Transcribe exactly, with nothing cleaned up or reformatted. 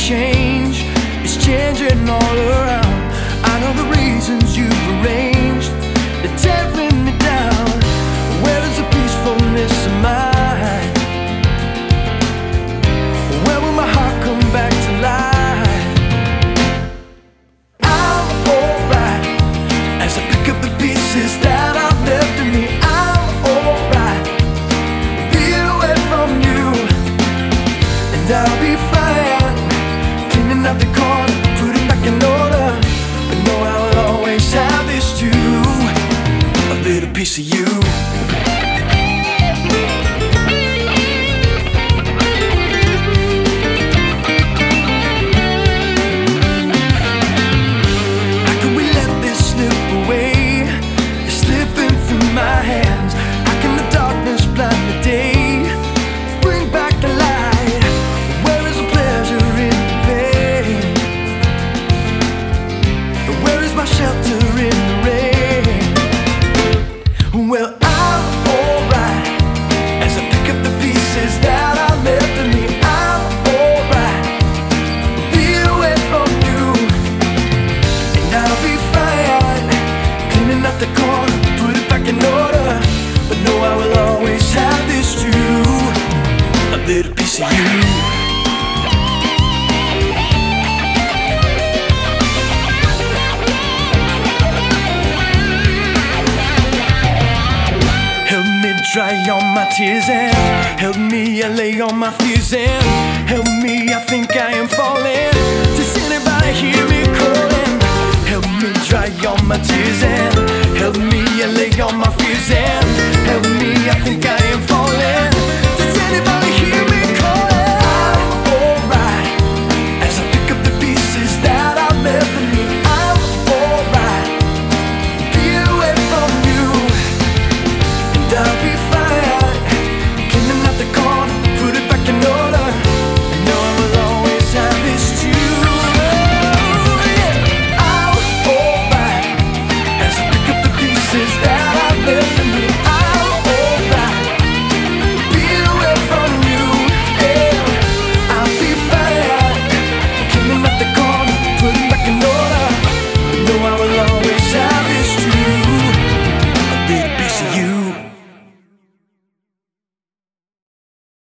change is changing all around. I know the reasons you've arranged, they're tearing me down. Where is the peacefulness of mine? Where will my heart come back to life? I'm alright as I pick up the pieces that I've left in me. I'm alright, be away from you, and I'll be fine. Cleaning up the corner, putting back in order, but know I will always have this too, a little piece of you. Well, I'm alright as I pick up the pieces that I left in me. I'm alright, be away from you, and I'll be fine. Cleaning up the corner, put it back in order, but know I will always have this too, a little piece of you. Dry all my tears and help me allay all my fears and help me, I think I am falling. Does anybody hear me calling? Help me dry all my tears and help me allay all my fears and help me, I think I am falling.